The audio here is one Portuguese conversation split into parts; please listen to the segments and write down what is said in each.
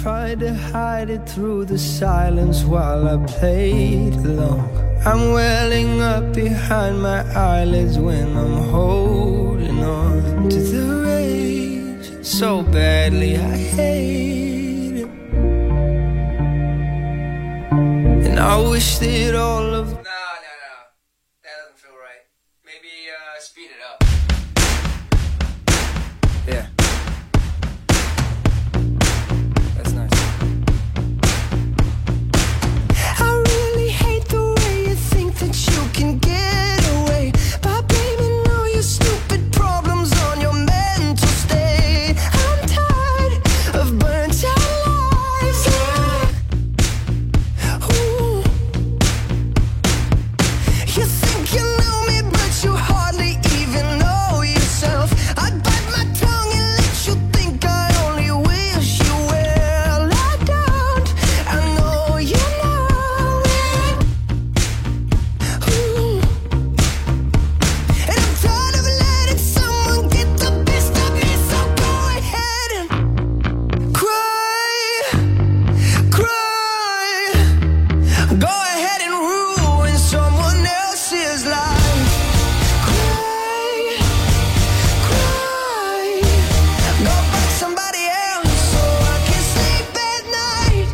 tried to hide it through the silence while I played along. I'm welling up behind my eyelids when I'm holding on to the rage so badly I hate it. And I wish that all of... No, that doesn't feel right. Maybe speed it up. Yeah. That's nice. I really hate the way you think that you can get away by blaming all your stupid problems on your mental state. I'm tired of burnt out lives. Ooh. You think you know me, but you hardly even know yourself. I'd bite my tongue and let you think I only wish you well. I don't, I know you know it. Ooh. And I'm tired of letting someone get the best of me, so go ahead and cry, cry. Go ahead and ruin someone else's life. Cry, cry. Go find somebody else so I can sleep at night.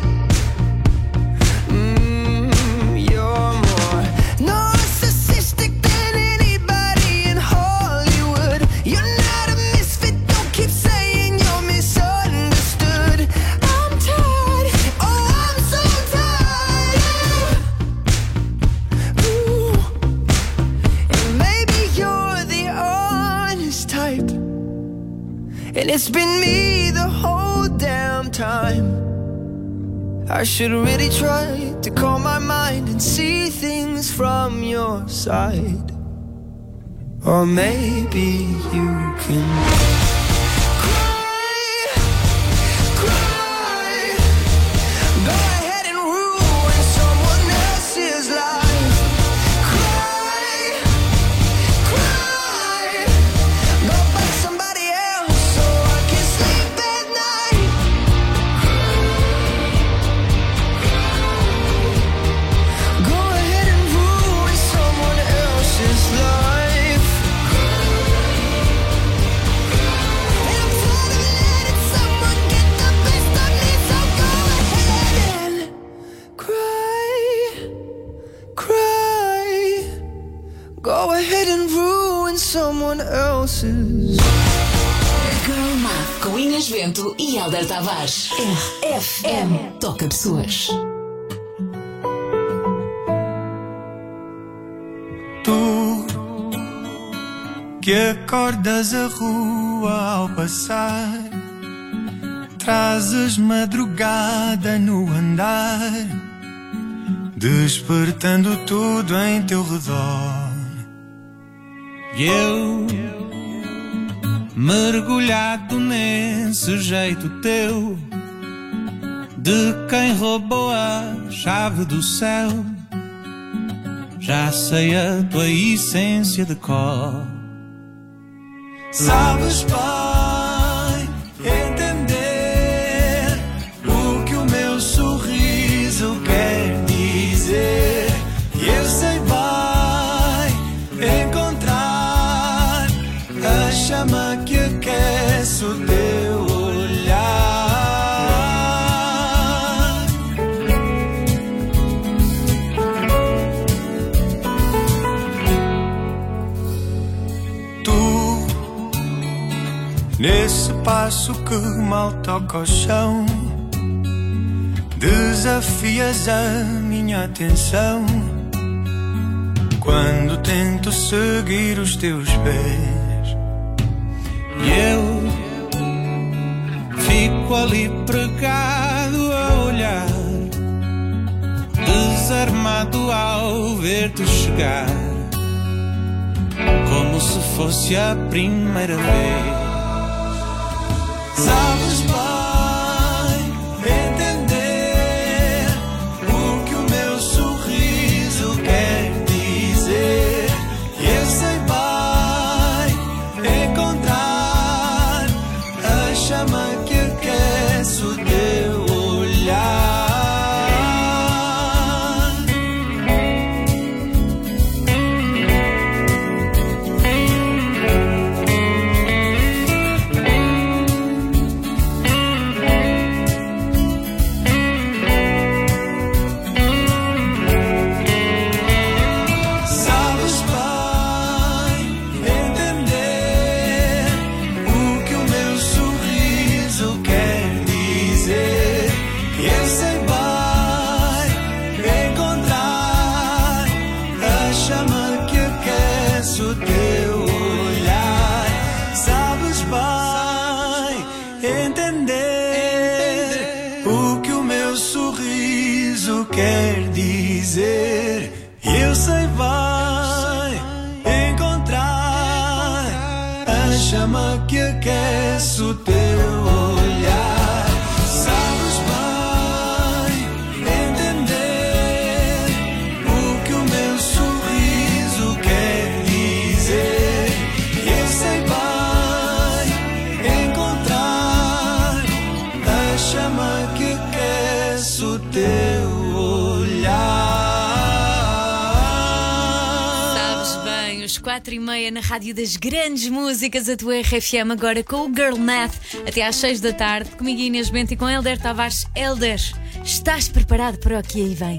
You're more narcissistic than anybody in Hollywood. You're not a misfit, don't keep saying you're misunderstood. I'm tired, oh I'm so tired. Ooh. And maybe you're the honest type, and it's been me the whole damn time. I should really try to calm my mind and see things from your side. Or maybe you can cry, cry. Go ahead and ruin someone else's life. Cry, cry. Go find somebody else so I can sleep at night. Go ahead and ruin someone else's life. And I'm tired of letting someone get the best of me, so go ahead and cry, cry. Go ahead and ruin someone else's. Girl Math com Inês Bento e Hélder Tavares. RFM toca pessoas. Tu que acordas a rua ao passar, trazes madrugada no andar, despertando tudo em teu redor. E eu, mergulhado nesse jeito teu, de quem roubou a chave do céu, já sei a tua essência de cor. Sabes bem entender o que o meu sorriso quer dizer. E eu sei bem encontrar a chama que aquece o teu olhar. Nesse passo que mal toca ao chão, desafias a minha atenção. Quando tento seguir os teus pés, e eu fico ali pregado a olhar, desarmado ao ver-te chegar, como se fosse a primeira vez. Sabes bem entender o que o meu sorriso quer dizer. E eu sei bem encontrar a chama que aquece o teu olhar. o que o meu sorriso quer dizer. E eu sei vai encontrar a chama que aquece o teu olhar. Sabes bem entender o que o meu sorriso quer dizer. E eu sei bem encontrar a chama que aquece o teu olhar. 4h30 na Rádio das Grandes Músicas, a tua RFM, agora com o Girl Math, até às 6 da tarde, comigo Inês Bento e com Helder Tavares. Helder, estás preparado para o que aí vem?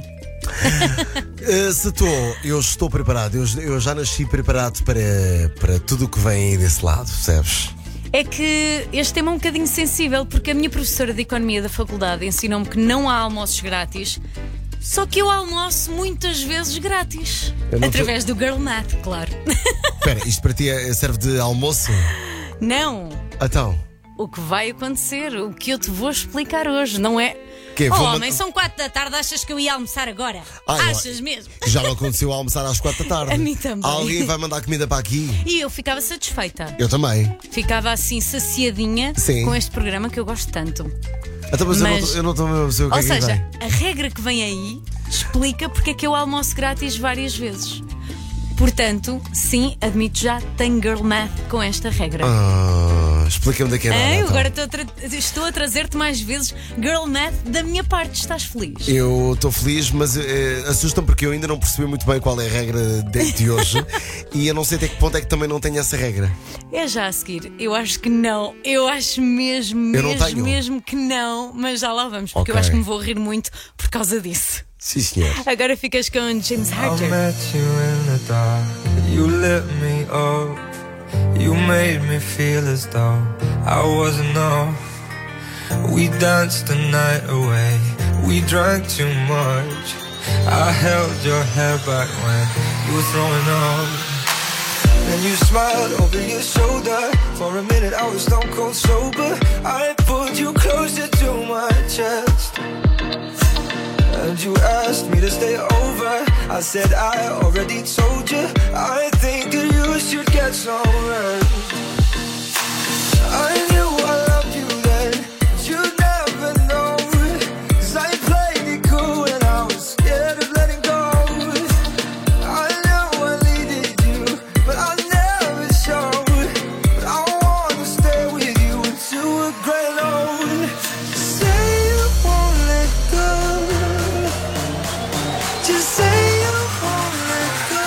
Eu estou preparado. Eu já nasci preparado para tudo o que vem aí desse lado, percebes? É que este tema é um bocadinho sensível, porque a minha professora de Economia da faculdade ensinou-me que não há almoços grátis. Só que eu almoço muitas vezes grátis. Através do Girl Math, claro. Espera, isto para ti serve de almoço? Não. Então? O que vai acontecer, o que eu te vou explicar hoje, não é? Homem, são 4 da tarde, achas que eu ia almoçar agora? Achas mesmo? Já me aconteceu almoçar às 4 da tarde. A mim também. Alguém vai mandar comida para aqui? E eu ficava satisfeita. Eu também. Ficava assim saciadinha. Sim. Com este programa que eu gosto tanto. Então, mas eu não estou a ver o que é que vem. Ou seja, a regra que vem aí explica porque é que eu almoço grátis várias vezes. Portanto, sim, admito já, tenho Girl Math com esta regra. Explica-me daqui a nada. Eu agora estou a trazer-te mais vezes Girl Math da minha parte. Estás feliz? Eu estou feliz, mas assusta-me porque eu ainda não percebi muito bem qual é a regra de hoje. E eu não sei até que ponto é que também não tenho essa regra. É já a seguir. Eu acho que não. Eu acho mesmo que não. Mas já lá vamos, porque eu acho que me vou rir muito por causa disso. Sim, senhor. Agora ficas com James Arthur. I met you in the dark, you lit me up, you made me feel as though I wasn't enough. We danced the night away, we drank too much. I held your hair back when you were throwing up. And you smiled over your shoulder. For a minute I was stone cold sober. I pulled you closer to my chest, and you asked me to stay over. I said I already told you, I think that you should get some rest. I knew I loved you then, but you never know. 'Cause I played it cool and I was scared of letting go. I know I needed you, but I never showed. But I wanna stay with you until we're grown old. Say you won't let go. Just say you won't let go.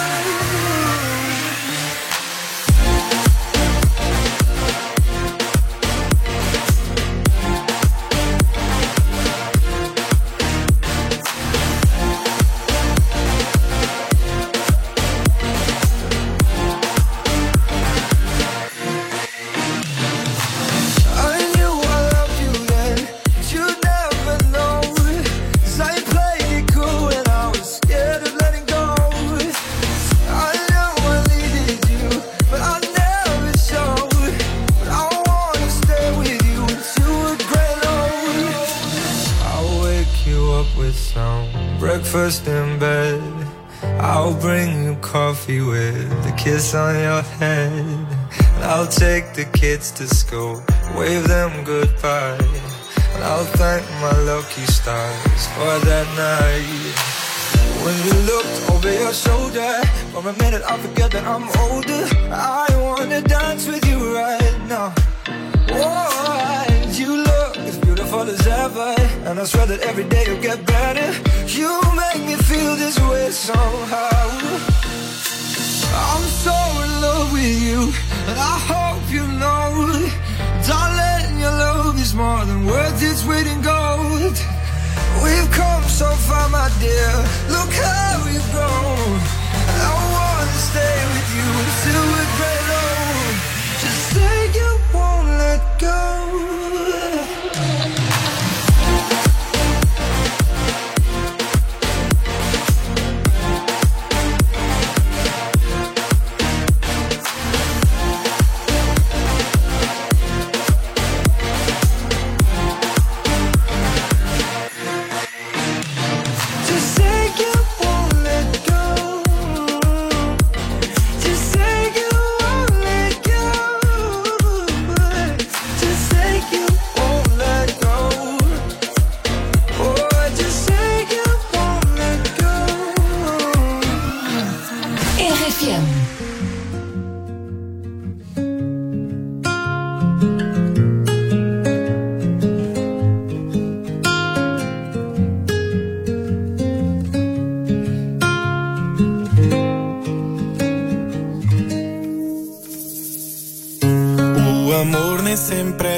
I knew I loved you then, but you never know. 'Cause I played it cool and I was scared of letting go. I know I needed you, but I never showed. But I wanna stay with you until we're grown old. I'll wake you up with some breakfast in bed. I'll bring you coffee with a kiss on your head. And I'll take the kids to school, wave them goodbye. And I'll thank my lucky stars for that night. When you looked over your shoulder, for a minute I forget that I'm older. I wanna dance with you right now. Oh, and you look as beautiful as ever, and I swear that every day you'll get better. You make me feel this way somehow. I'm so in love with you, and I hope you know, darling, your love is more than worth its weight in gold. We've come so far, my dear, look how we've grown. And I wanna stay with you until we're great old. Just say you won't let go.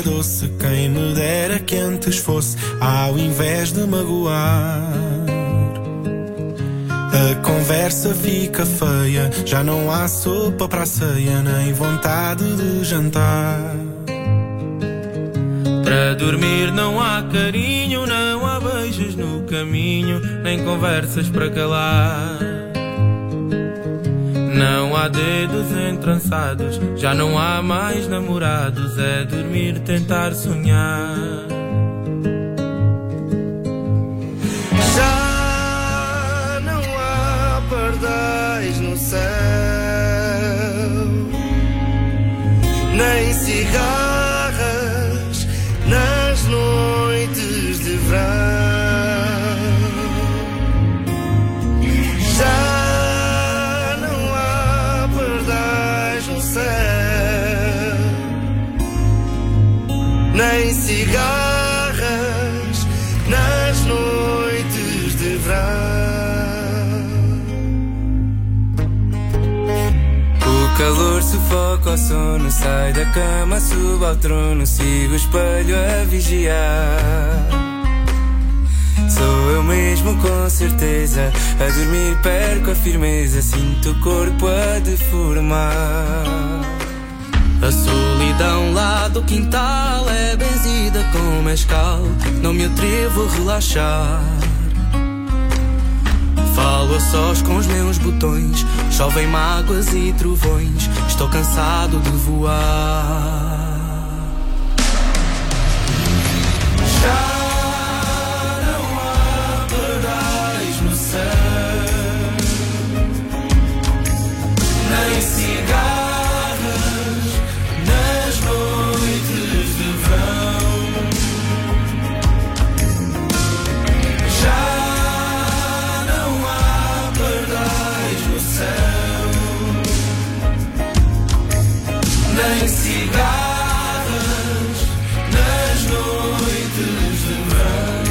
é doce. Quem me dera que antes fosse, ao invés de magoar. A conversa fica feia, já não há sopa para a ceia, nem vontade de jantar. Para dormir não há carinho, não há beijos no caminho, nem conversas para calar. Não há dedos entrançados, já não há mais namorados, é dormir, tentar sonhar. Já não há pardais no céu, nem cigarras nas noites de verão. Já não há pardais no céu, nem cigarras nas noites de verão. O calor sufoca o sono, sai da cama, subo ao trono, sigo o espelho a vigiar. Sou eu mesmo com certeza, a dormir perco a firmeza, sinto o corpo a deformar. A solidão lá do quintal é benzida com mescal, não me atrevo a relaxar. Falo a sós com os meus botões, chovem mágoas e trovões, estou cansado de voar. Já não há pardais no céu, nem cigarras nas noites de verão. Já nem cigarras nas noites de verão.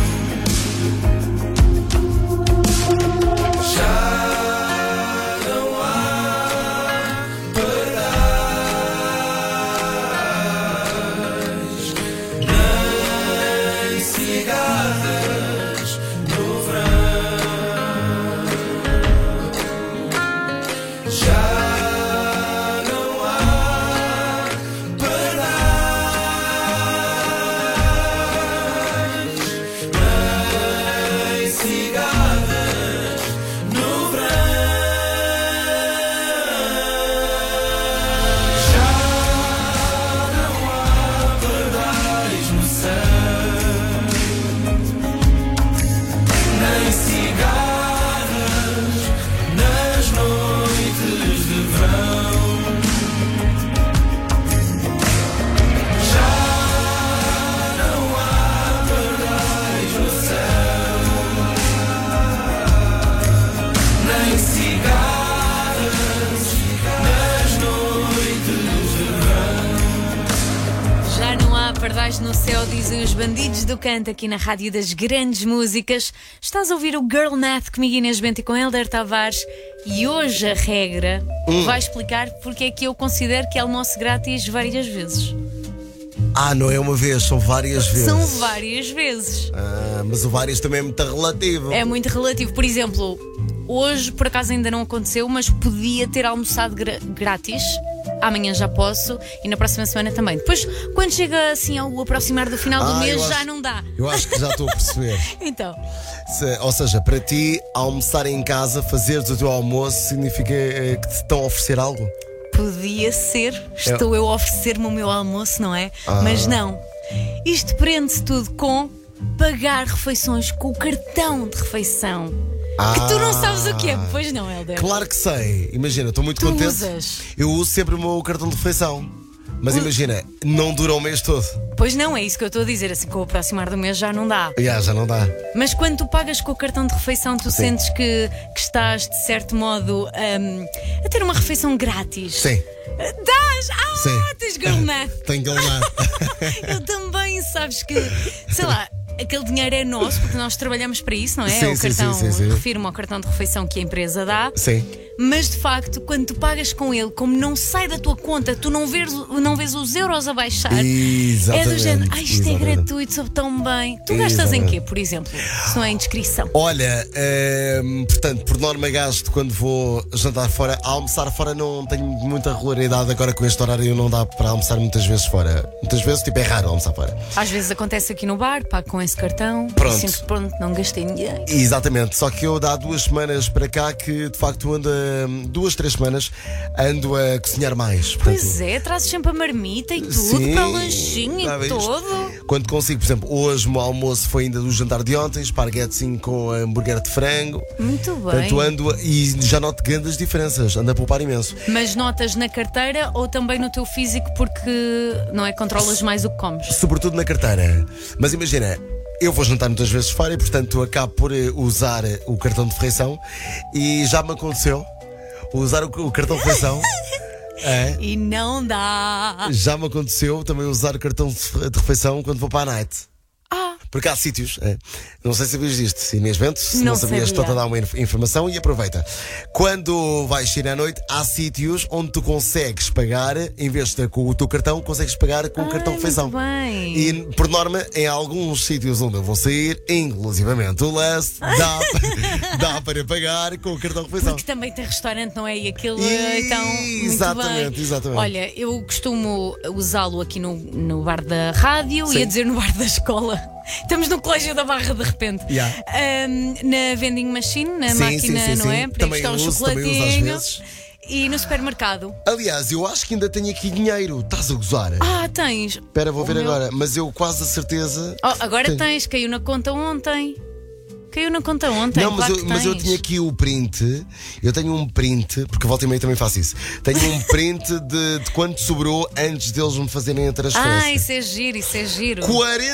Já não há pardais, nem cigarras no verão. Já pardais no céu, dizem os bandidos do canto aqui na Rádio das Grandes Músicas. Estás a ouvir o Girl Math comigo, Inês Bento, e com Hélder Tavares. E hoje a regra vai explicar porque é que eu considero que é almoço grátis várias vezes. Não é uma vez, são várias vezes. São várias vezes. Mas o várias também é muito relativo. É muito relativo. Por exemplo, hoje por acaso ainda não aconteceu, mas podia ter almoçado grátis. Amanhã já posso e na próxima semana também. Depois, quando chega assim ao aproximar do final do mês, já não dá. Eu acho que já estou a perceber. Então. Ou seja, para ti, almoçar em casa, fazeres o teu almoço, significa que te estão a oferecer algo? Podia ser. Estou eu a oferecer-me o meu almoço, não é? Mas não. Isto prende-se tudo com pagar refeições com o cartão de refeição. Que tu não sabes o que é, pois não, Hélder? Claro que sei. Imagina, estou muito contente. Usas? Eu uso sempre o meu cartão de refeição. Mas imagina, não dura o mês todo. Pois não, é isso que eu estou a dizer. Assim, com o aproximar do mês já não dá. Já não dá. Mas quando tu pagas com o cartão de refeição, tu sentes que estás, de certo modo, a ter uma refeição grátis. Sim. Dás! Tens girl math. Tenho girl math. Eu também, sabes que, sei lá, aquele dinheiro é nosso, porque nós trabalhamos para isso, não é? Sim, o sim, cartão, sim. refiro-me ao cartão de refeição que a empresa dá. Sim. Mas de facto, quando tu pagas com ele, como não sai da tua conta, tu não vês os euros a baixar. Exatamente. É do género, isto é Exatamente. gratuito, soube tão bem. Tu gastas em quê, por exemplo? Se não é indiscrição. Olha, portanto, por norma gasto quando vou jantar fora. A almoçar fora não tenho muita regularidade. Agora com este horário não dá para almoçar muitas vezes fora. Muitas vezes, tipo, é raro almoçar fora. Às vezes acontece aqui no bar, pago com esse cartão. Pronto. Sinto, pronto, não gastei dinheiro. Exatamente, só que eu há 2 semanas para cá que de facto ando 2, 3 semanas ando a cozinhar mais. Pois é, trazes sempre a marmita e tudo, Sim, para o lanchinho já e viste? todo. Quando consigo, por exemplo, hoje o meu almoço foi ainda do jantar de ontem, esparguete com hambúrguer de frango. Muito bem. Portanto, ando e já noto grandes diferenças, ando a poupar imenso. Mas notas na carteira ou também no teu físico porque não é controlas mais o que comes? Sobretudo na carteira. Mas imagina, eu vou jantar muitas vezes fora e, portanto, acabo por usar o cartão de refeição e já me aconteceu usar o cartão de refeição. É. E não dá. Já me aconteceu também usar o cartão de refeição quando vou para a night. Porque há sítios, não sei se sabias disto, Inês Bento, se não sabias, sabia. estou a dar uma informação e aproveita. Quando vais sair à noite, há sítios onde tu consegues pagar, em vez de ter com o teu cartão, consegues pagar com o cartão de refeição. Muito bem. E, por norma, em alguns sítios onde eu vou sair, inclusivamente o Lust, dá para pagar com o cartão de refeição. Porque também tem restaurante, não é? E aquilo então. Exatamente, bem. exatamente. Olha, eu costumo usá-lo aqui no bar da rádio, Sim. ia dizer no bar da escola. Estamos no Colégio da Barra de repente. Yeah. Na vending machine, na Sim, máquina, sim, não sim. é? Para ir Também buscar um uso, também uso às chocolatinho. vezes. E no supermercado. Aliás, eu acho que ainda tenho aqui dinheiro. Estás a gozar? Tens. Espera, vou ver meu. agora. Mas eu quase a certeza. Agora Tenho. tens, caiu na conta ontem. Caiu na conta ontem. Não, claro mas eu tens. tinha aqui o print. Eu tenho um print, porque volta e meia também faço isso. Tenho um print de quanto sobrou antes deles me fazerem a transferência. Isso é giro, isso é giro.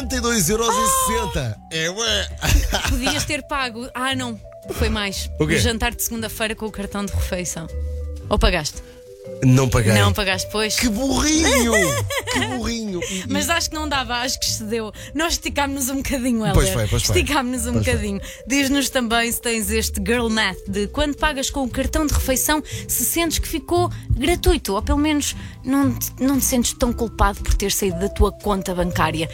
42,60€. É ué. Podias ter pago. Não, foi mais. O quê? O jantar de segunda-feira com o cartão de refeição. Ou pagaste? Não paguei. Não pagaste, pois. Que burrinho! Que burrinho! Mas acho que não dava, acho que excedeu. Nós esticámos-nos um bocadinho, Helder. Pois foi. Esticámos-nos um bocadinho. Diz-nos também se tens este girl math de quando pagas com o cartão de refeição, se sentes que ficou gratuito, ou pelo menos não te sentes tão culpado por ter saído da tua conta bancária.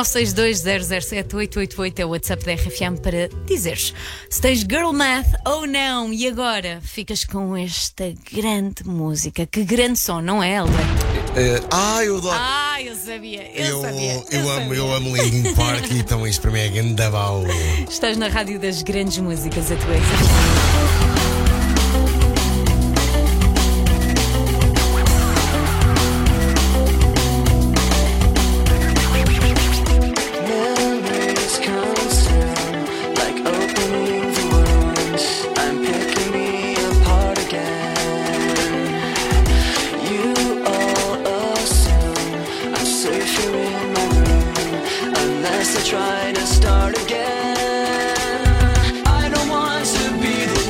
962007888 é o WhatsApp da RFM para dizeres se tens girl math ou não. E agora ficas com esta grande música. Que grande som, não é, Helder? Eu adoro. Eu sabia. Eu amo Linkin Park, então isto para mim é grande bau. Estás na rádio das grandes músicas, a tua Memories come soon, like opening the wounds. I'm picking me apart again. You all assume I'm safe here in my room, unless I try to start again. I don't want to be the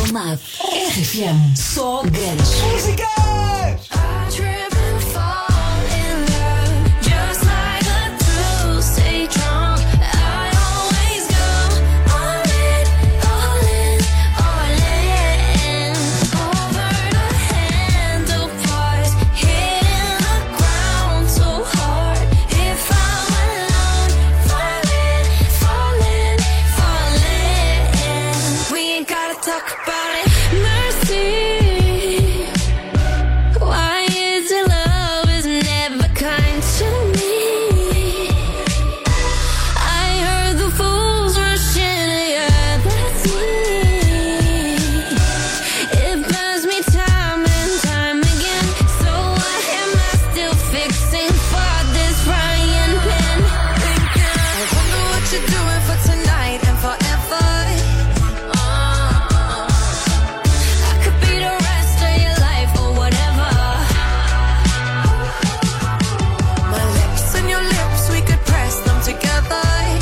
Girl Math. RFM. Só grandes. Músicas! I trip and fall in love, just like a true stay drunk. I always go all in, all in, all in. Over the handlebars, hitting the ground so hard. If I'm alone, falling, falling, falling. We ain't gotta talk about it. Mercy. Why is it love is never kind to me? I heard the fools rush in, yeah, that's me. It burns me time and time again. So why am I still fixing for this frying pan? I wonder what you're doing for tonight and forever. I could be the rest of your life or whatever. My lips and your lips, we could press them together.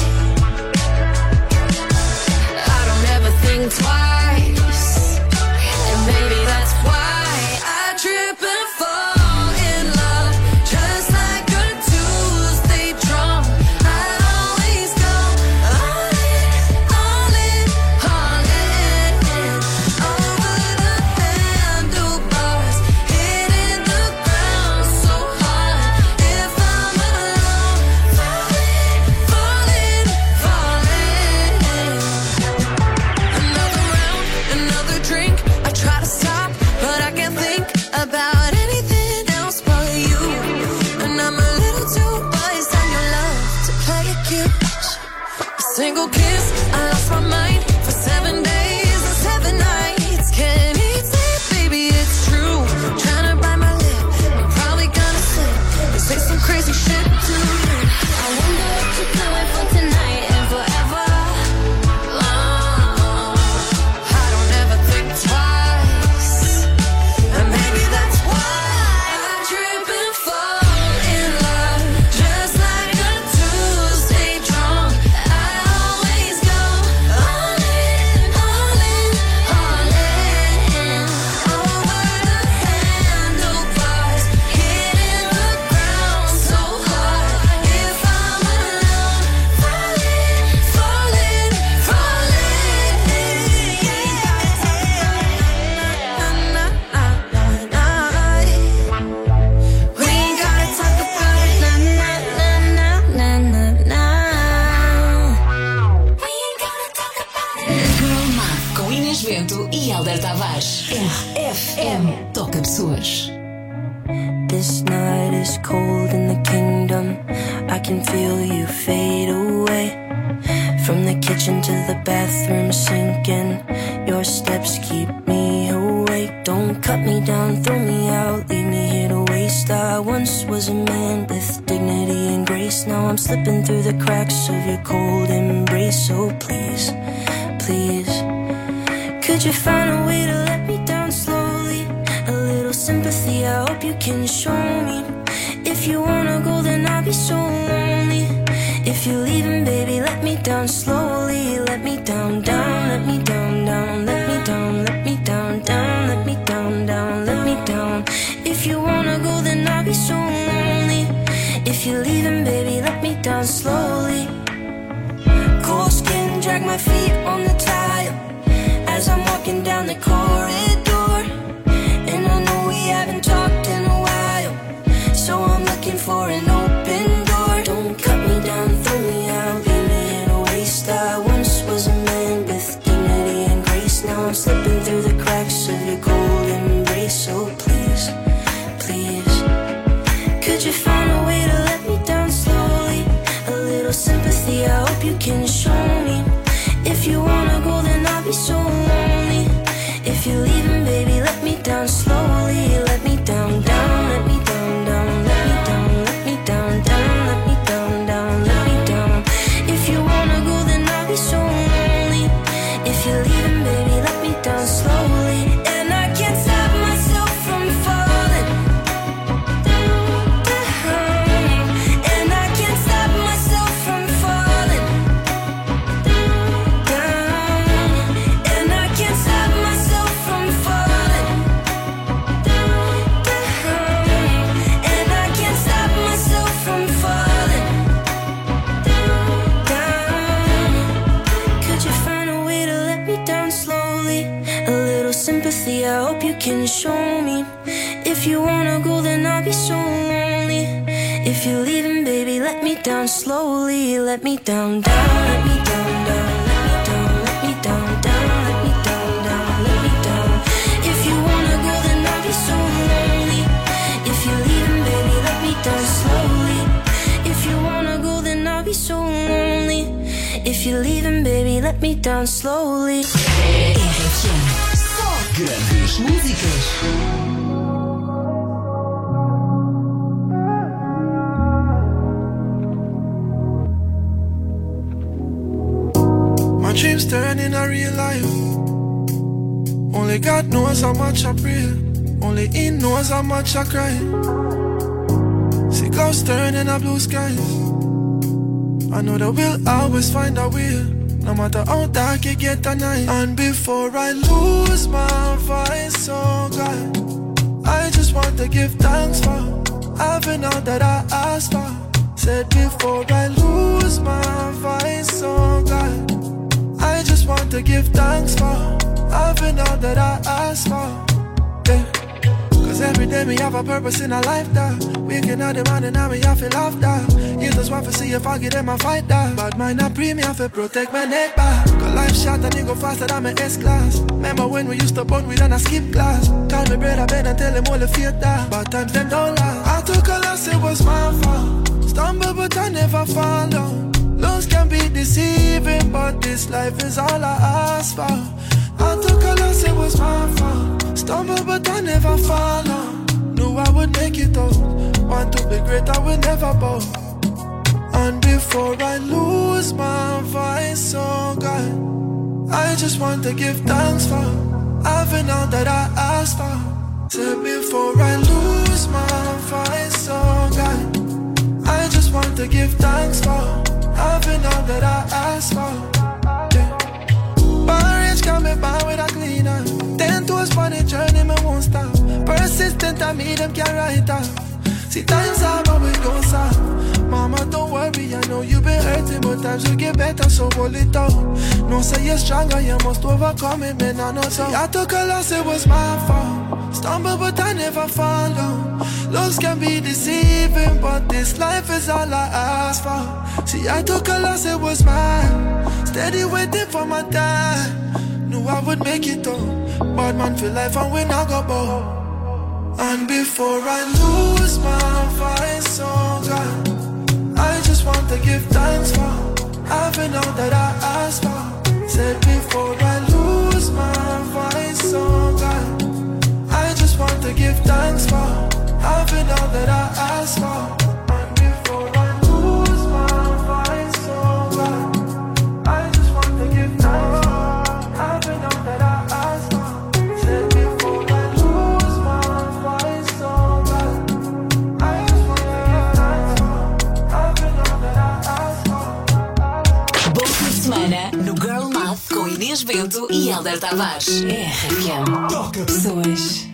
I don't ever think twice, and maybe that's why I trip and fall in love, just like a Tuesday drum. I always go all in, all in, all in. Over the handlebars, hitting the ground so hard. If I'm alone, falling, falling, falling. Another round, another drink. I try to stop, but I can't think about anything else but you. And I'm a little too wise on your love to play it cute. A single kiss, I lost my mind for 7 days and 7 nights. Can't eat, sleep, baby, it's true. Trying to bite my lip, I'm probably gonna slip and say some crazy shit to you. I wonder what you're doing for tonight and forever. I don't ever think twice, and maybe that's why I trip and fall in love, just like a Tuesday drum. I always go all in, all in, all in. Over the handlebars, hitting the ground so hard. If I'm alone, falling, falling, falling. We ain't gotta talk about it. We ain't gotta talk about it. Girl Math com Inês Bento e Hélder Tavares. RFM. Toca pessoas. This night is cold in the kingdom. I can feel you fade away. From the kitchen to the bathroom sinking. Your steps keep me awake. Don't cut me down, throw me out, leave me here to waste. I once was a man with dignity and grace. Now I'm slipping through the cracks of your cold embrace. So please, please, could you find a way to let me down slowly? A little sympathy, I hope you can show me. If you wanna go, then I'll be so lonely. If you're leaving, baby, let me down slowly. Let me down, down, let me down, down, let me down, let me down, down, let me down, down, let me down. If you wanna go, then I'll be so lonely. If you're leaving, baby, let me down slowly. Cold skin, drag my feet on the tile as I'm walking down the corridor. And I know we haven't talked in a while, so I'm looking for an open door. Don't cut me down, throw me out, leave me in a waste. I once was a man with dignity and grace. Now I'm slipping through the cracks of your cold embrace. So please, please, could you find a way to let me down slowly? A little sympathy, I hope you can show me. If you wanna go, then I'll be so lonely. If you're leaving, you can show me. If you wanna go, then I'll be so lonely. If you're leaving, baby, let me down slowly. Let me down, down, let me down, down, let me down, let me down, down, let me down, down, let me down. If you wanna go, then I'll be so lonely. If you're leaving, baby, let me down slowly. If you wanna go, then I'll be so lonely. If you're leaving, baby, let me down slowly. RFM. Só grandes músicas. My dreams turn in a real life. Only God knows how much I pray. Only He knows how much I cry. See clouds turn in a blue skies. I know that we'll always find a way, no matter how dark it get at night. And before I lose my voice, oh God, I just want to give thanks for having all that I asked for. Said before I lose my voice, oh God, I just want to give thanks for having all that I asked for. Yeah. Cause every day me have a purpose in a life that waking up the morning now me have to laugh that. You just want to see if I get in my fight that. But mine not pre me have to protect my neck back. Cause life shot and it go faster than my S-class. Remember when we used to bond we done a skip class. Call me brother Ben and tell him all the fear that. But times them don't last. I took a loss, it was my fault. Stumble but I never fall down. Lows can be deceiving, but this life is all I ask for. I took a loss, it was my fault. Stumble but I never fall on. Knew I would make it out. Want to be great, I will never bow. And before I lose my voice, oh God, I just want to give thanks for having all that I asked for. Said before I lose my voice, oh God, I just want to give thanks for having all that I asked for. Barrage coming by with a cleaner. 10 toes for the journey, me won't stop. Persistent, I mean them can't write off. See times hard, but we gon' stop. Mama, don't worry, I know you been hurting, but times will get better, so hold it down. No say you're stronger, you must overcome it, man, I know so. I took a loss, it was my fault. Stumble, but I never fall down. Looks can be deceiving, but this life is all I ask for. See, I took a loss, it was mine. Steady waiting for my time. Knew I would make it though. Bad man for life and we not go bow. And before I lose my voice, oh God, I just want to give thanks for having all that I asked for. Said before I lose my voice, oh God, I just want to give thanks for having all that I asked for. And before I lose my voice, oh God, I just want to give thanks for having all that I asked for. Said before I lose my voice, oh God, I just want to give thanks for having all that I asked for. Bom fim de semana no Girl Math com Inês Bento e Hélder Tavares. RFM. Toca Pessoas.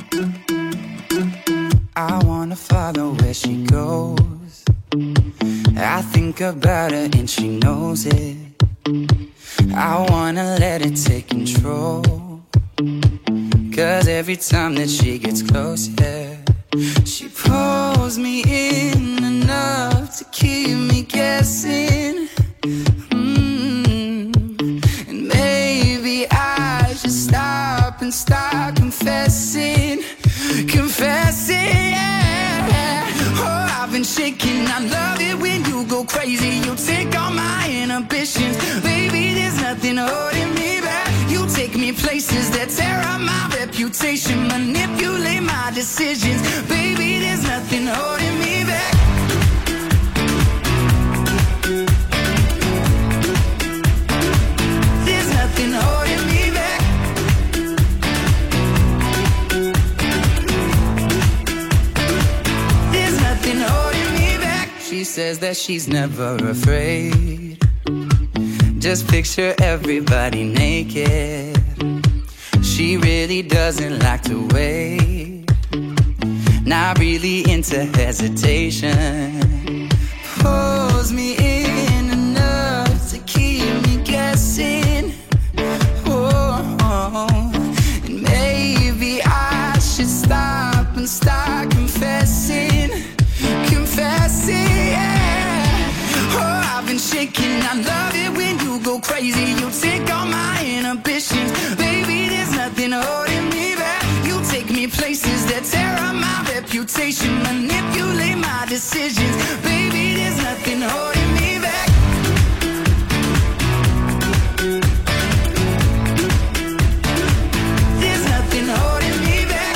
I wanna follow where she goes. I think about her and she knows it. I wanna let it take control. Cause every time that she gets close, yeah, she pulls me in enough to keep me guessing. And maybe I should stop and start confessing. Confessing, yeah. Oh, I've been shaking. I love it when you go crazy. You take all my inhibitions. Baby, there's nothing holding me back. You take me places that tear up my reputation. Manipulate my decisions. Baby, there's nothing holding me back. There's nothing holding me back. She says that she's never afraid. Just picture everybody naked. She really doesn't like to wait. Not really into hesitation. Pulls me in enough to keep me guessing. Oh, and maybe I shaking. I love it when you go crazy. You take all my inhibitions. Baby, there's nothing holding me back. You take me places that tear up my reputation. Manipulate my decisions. Baby, there's nothing holding me back. There's nothing holding me back.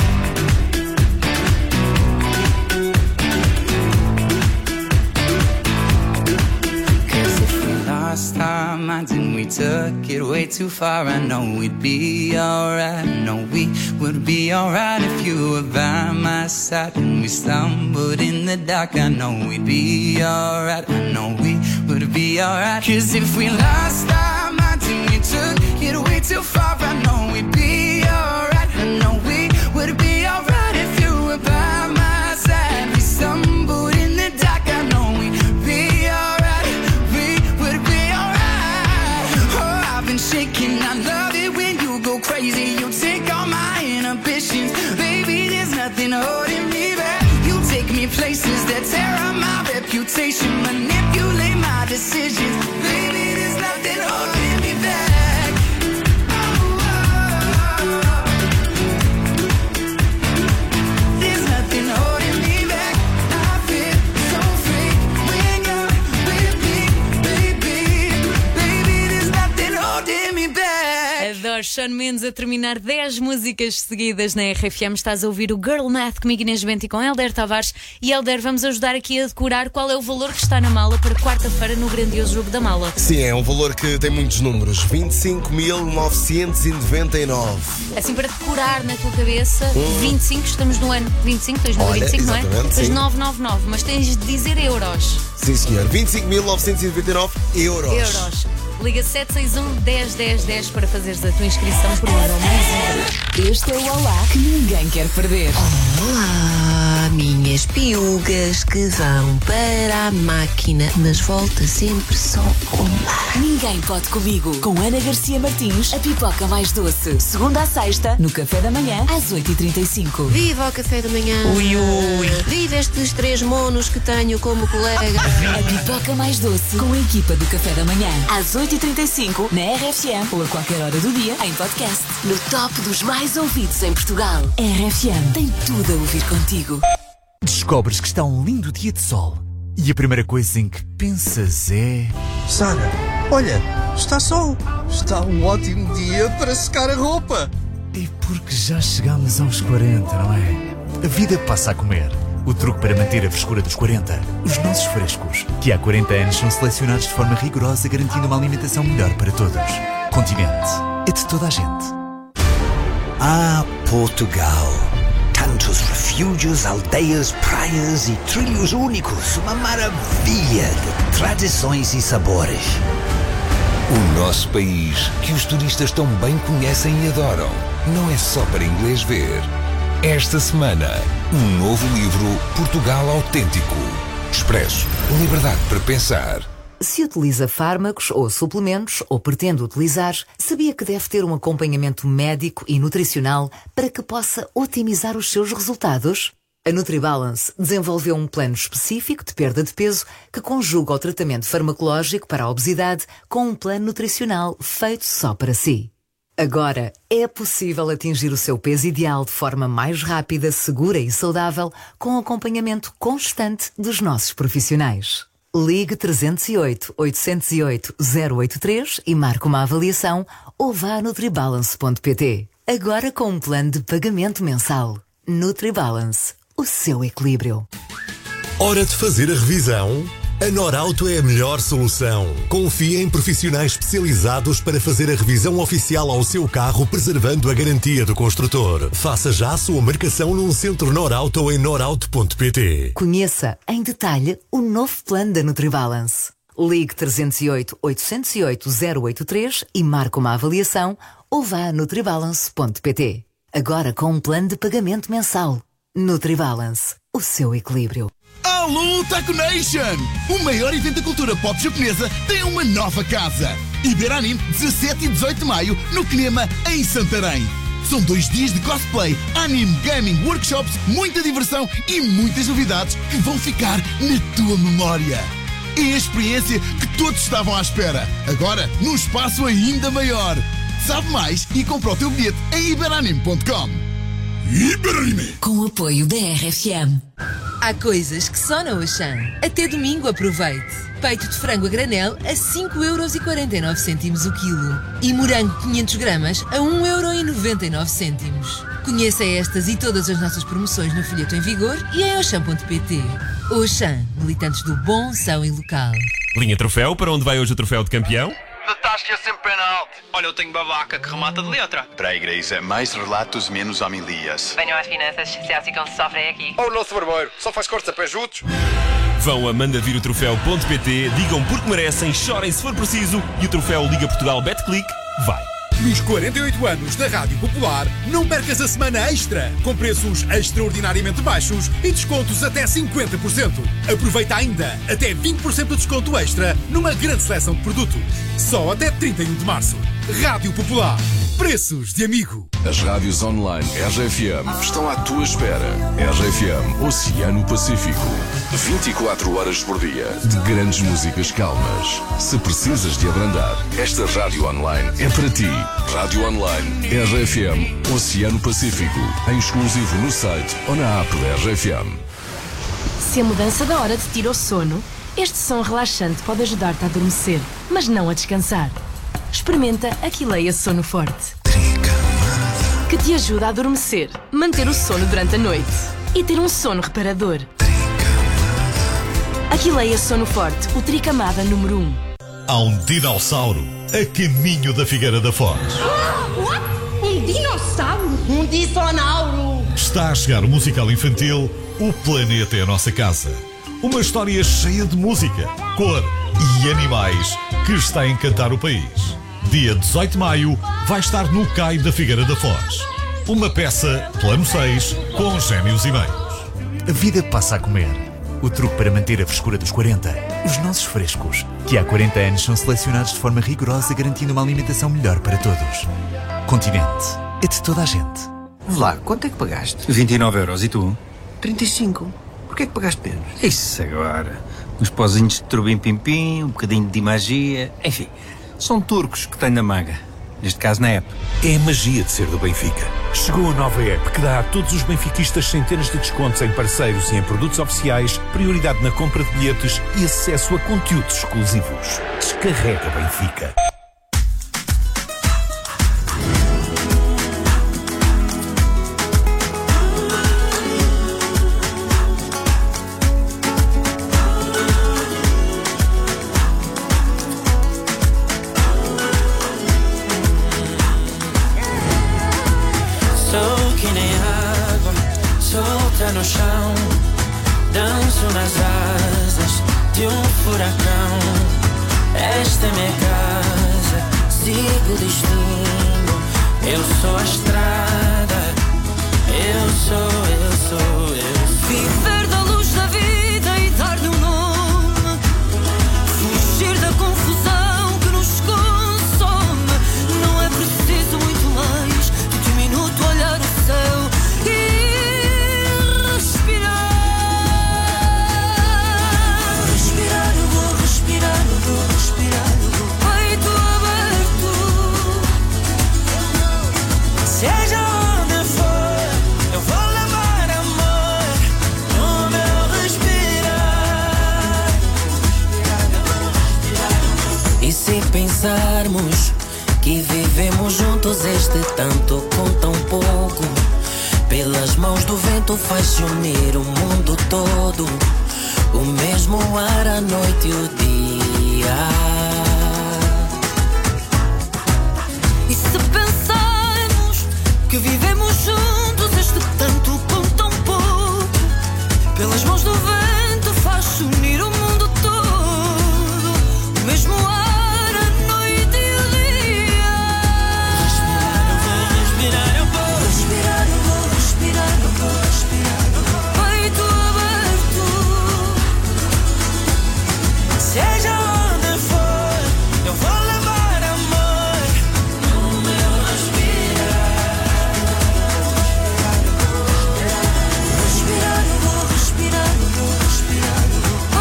Cause if we lost our minds and we took it way too far, I know we'd be alright. I know we would be alright if you were by my side. And we stumbled in the dark, I know we'd be alright. I know we would be alright. Cause if we lost our minds and we took it way too far, I know we'd be alright. I know we would be alright if you were by my side. We stumbled in the dark, I know we'd be alright. We would be alright. Oh, I've been shaking, I love it when you go crazy. You take all my inhibitions. Baby, there's nothing holding me back. You take me places that tear up my reputation. Manipulate my decisions. Baby, there's nothing holding me back. Oh, there's nothing holding me back. I feel so free when you're with me, baby. Baby, there's nothing holding me back. Adoro Shawn Mendes a terminar 10 músicas seguidas na RFM. Estás a ouvir o Girl Math comigo, Inês Bento, e com Helder Tavares. E Helder, vamos ajudar aqui a decorar qual é o valor que está na mala para quarta-feira no grandioso jogo da mala. Sim, é um valor que tem muitos números. 25.999. Assim, para decorar na tua cabeça, 25, estamos no ano 25, 2025, não é? Exatamente, Mas sim. 999, mas tens de dizer euros. Sim, senhor. 25.999 euros. Euros. Liga 761-10-10-10 para fazeres a tua inscrição por um euro mais. Este é o Olá que ninguém quer perder. Olá, minhas piugas que vão para a máquina, mas volta sempre só uma. Ninguém pode comigo. Com Ana Garcia Martins, a pipoca mais doce. Segunda à sexta, no café da manhã, às 8h35. Viva o café da manhã! Ui, ui. Viva estes 3 monos que tenho como colega! A pipoca mais doce com a equipa do café da manhã, às 8h35, na RFM ou a qualquer hora do dia, em podcast. No top dos mais ouvidos em Portugal. RFM tem tudo a ouvir contigo. Descobres que está um lindo dia de sol e a primeira coisa em que pensas é... Sara, olha, está sol. Está um ótimo dia para secar a roupa. É porque já chegamos aos 40, não é? A vida passa a comer. O truque para manter a frescura dos 40. Os nossos frescos, que há 40 anos são selecionados de forma rigorosa, garantindo uma alimentação melhor para todos. Continente. É de toda a gente. Ah, Portugal. Tantos refúgios, aldeias, praias e trilhos únicos. Uma maravilha de tradições e sabores. O nosso país, que os turistas tão bem conhecem e adoram, não é só para inglês ver. Esta semana, um novo livro, Portugal Autêntico. Expresso, liberdade para pensar. Se utiliza fármacos ou suplementos, ou pretende utilizar, sabia que deve ter um acompanhamento médico e nutricional para que possa otimizar os seus resultados? A NutriBalance desenvolveu um plano específico de perda de peso que conjuga o tratamento farmacológico para a obesidade com um plano nutricional feito só para si. Agora é possível atingir o seu peso ideal de forma mais rápida, segura e saudável com acompanhamento constante dos nossos profissionais. Ligue 308-808-083 e marque uma avaliação ou vá a nutribalance.pt. Agora com um plano de pagamento mensal. NutriBalance, o seu equilíbrio. Hora de fazer a revisão? A Norauto é a melhor solução. Confie em profissionais especializados para fazer a revisão oficial ao seu carro, preservando a garantia do construtor. Faça já a sua marcação num centro Norauto ou em norauto.pt. Conheça em detalhe o novo plano da NutriBalance. Ligue 308-808-083 e marque uma avaliação ou vá a nutribalance.pt. Agora com um plano de pagamento mensal. NutriBalance, o seu equilíbrio. Alô, Taco Nation! O maior evento da cultura pop japonesa tem uma nova casa. Iberanim, 17 e 18 de maio, no Kinema, em Santarém. São 2 dias de cosplay, anime, gaming, workshops, muita diversão e muitas novidades que vão ficar na tua memória. É a experiência que todos estavam à espera. Agora, num espaço ainda maior. Sabe mais e compra o teu bilhete em iberanime.com. Iberanime! Com o apoio da RFM. Há coisas que só na Auchan. Até domingo aproveite. Peito de frango a granel a 5,49€ o quilo. E morango 500 gramas a 1,99€. Conheça estas e todas as nossas promoções no folheto em vigor e em Auchan.pt. Auchan, militantes do bom, são e local. Linha Troféu, para onde vai hoje o troféu de campeão? Da Tasca sempre penalti. Olha, eu tenho babaca que remata de letra. Para a igreja, mais relatos, menos homilias. Venham às finanças, se assim como se sofrem aqui. Oh, o nosso barbeiro, só faz cortes a pé juntos. Vão a mandavirotroféu.pt, digam porque merecem, chorem se for preciso e o troféu Liga Portugal Betclic vai. Nos 48 anos da Rádio Popular, não percas a semana extra, com preços extraordinariamente baixos e descontos até 50%. Aproveita ainda até 20% de desconto extra numa grande seleção de produtos. Só até 31 de março. Rádio Popular. Preços de amigo. As rádios online RFM estão à tua espera. RFM Oceano Pacífico. 24 horas por dia. De grandes músicas calmas. Se precisas de abrandar, esta rádio online é para ti. Rádio online RFM Oceano Pacífico. Em exclusivo no site ou na app da RFM. Se a mudança da hora te tira o sono, este som relaxante pode ajudar-te a adormecer, mas não a descansar. Experimenta Aquileia Sono Forte, que te ajuda a adormecer, manter o sono durante a noite e ter um sono reparador. Aquileia Sono Forte, o tricamada número 1. Há um dinossauro a caminho da Figueira da Foz. Um dinossauro? Um dinossauro! Está a chegar o musical infantil O Planeta é a Nossa Casa. Uma história cheia de música, cor e animais que está a encantar o país. Dia 18 de maio vai estar no Cais da Figueira da Foz. Uma peça plano 6 com génios e meios. A vida passa a comer. O truque para manter a frescura dos 40. Os nossos frescos, que há 40 anos são selecionados de forma rigorosa, garantindo uma alimentação melhor para todos. Continente. É de toda a gente. Lá, quanto é que pagaste? 29€. E tu? 35. Porquê é que pagaste menos? Isso agora. Uns pozinhos de turbim-pim-pim, um bocadinho de magia. Enfim, são turcos que têm na manga. Neste caso, na app. É a magia de ser do Benfica. Chegou a nova app que dá a todos os benfiquistas centenas de descontos em parceiros e em produtos oficiais, prioridade na compra de bilhetes e acesso a conteúdos exclusivos. Descarrega Benfica. No chão, danço nas asas de um furacão. Esta é minha casa, sigo o destino. Eu sou a estrada, eu sou. Viver da luz da vida e dar-lhe um nome. Fugir da confusão que nos consome. Não é preciso muito mais do que um minuto olhar o céu. Seja onde for, eu vou levar amor no meu respirar. E se pensarmos que vivemos juntos este tanto com tão pouco, pelas mãos do vento faz-se unir o mundo todo, o mesmo ar, a noite e o dia. E se pensarmos que vivemos juntos este tanto com tão pouco, pelas mãos do vento faz-se unir o mundo todo, o mesmo ar, a noite e o dia. Respirar eu vou, respirar eu vou, respirar eu vou, respirar eu vou, respirar eu vou. Peito aberto, seja onde for, eu vou levar amor no meu respirar. Respirar eu vou, respirar eu vou, respirar eu vou.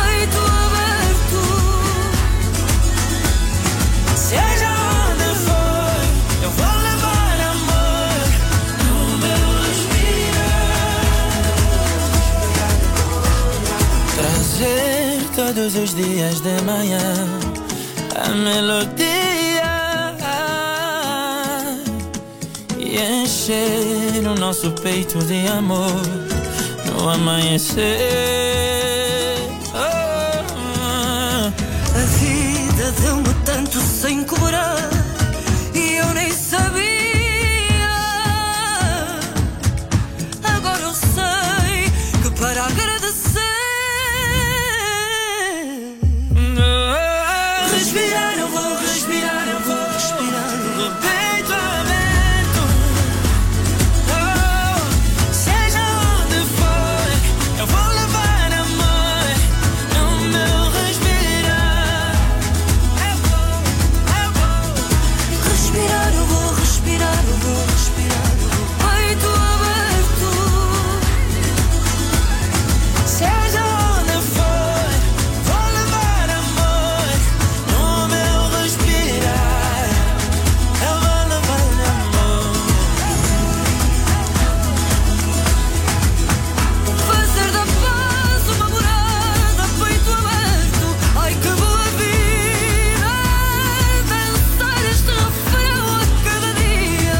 todos os dias de manhã. A melodia e encher o nosso peito de amor no amanhecer. A vida deu-me tanto sem cobrar e eu nem sabia. Agora eu sei que para agradecer, respirar eu vou, respirar eu vou, respirar eu vou. Peito aberto, seja onde for, eu vou levar amor no meu respirar. Eu vou. Respirar eu vou, respirar eu vou, respirar eu vou. Peito aberto, Seja onde for, vou levar amor no meu respirar. Eu vou levar amor. fazer da paz uma morada, peito aberto. Ai que boa vida, dançar este refrão a cada dia.